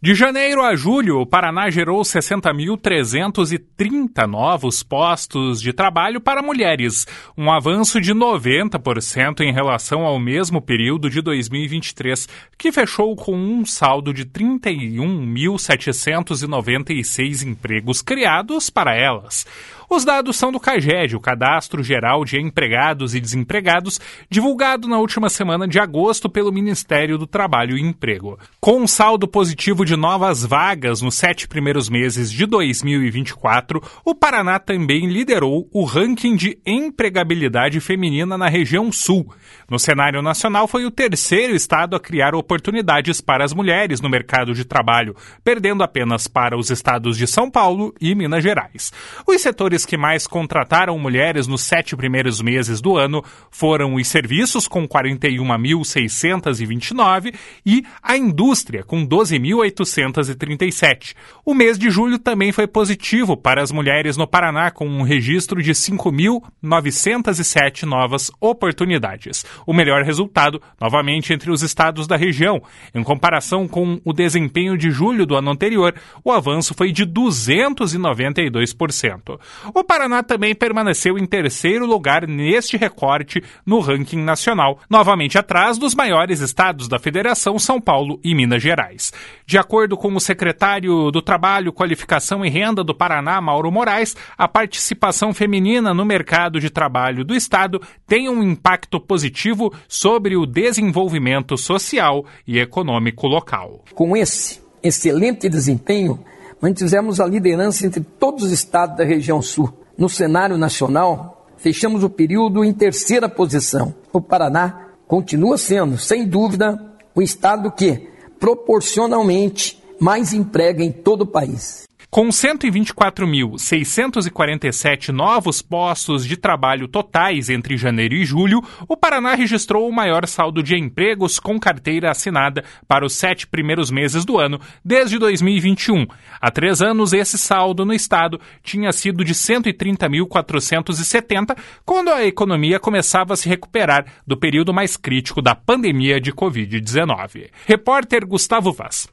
De janeiro a julho, o Paraná gerou 60.330 novos postos de trabalho para mulheres, um avanço de 90% em relação ao mesmo período de 2023, que fechou com um saldo de 31.796 empregos criados para elas. Os dados são do CAGED, o Cadastro Geral de Empregados e Desempregados, divulgado na última semana de agosto pelo Ministério do Trabalho e Emprego. Com um saldo positivo de novas vagas nos 7 primeiros meses de 2024, o Paraná também liderou o ranking de empregabilidade feminina na região sul. No cenário nacional, foi o terceiro estado a criar oportunidades para as mulheres no mercado de trabalho, perdendo apenas para os estados de São Paulo e Minas Gerais. Os setores que mais contrataram mulheres nos 7 primeiros meses do ano foram os serviços, com 41.629, e a indústria, com 12.837. O mês de julho também foi positivo para as mulheres no Paraná, com um registro de 5.907 novas oportunidades. O melhor resultado, novamente, entre os estados da região. Em comparação com o desempenho de julho do ano anterior, o avanço foi de 292%. O Paraná também permaneceu em terceiro lugar neste recorte no ranking nacional, novamente atrás dos maiores estados da Federação, São Paulo e Minas Gerais. De acordo com o secretário do Trabalho, Qualificação e Renda do Paraná, Mauro Moraes, a participação feminina no mercado de trabalho do estado tem um impacto positivo sobre o desenvolvimento social e econômico local. Com esse excelente desempenho, mantivemos a liderança entre todos os estados da região sul. No cenário nacional, fechamos o período em terceira posição. O Paraná continua sendo, sem dúvida, o estado que, proporcionalmente, mais emprega em todo o país. Com 124.647 novos postos de trabalho totais entre janeiro e julho, o Paraná registrou o maior saldo de empregos com carteira assinada para os 7 primeiros meses do ano, desde 2021. Há 3 anos, esse saldo no estado tinha sido de 130.470, quando a economia começava a se recuperar do período mais crítico da pandemia de Covid-19. Repórter Gustavo Vaz.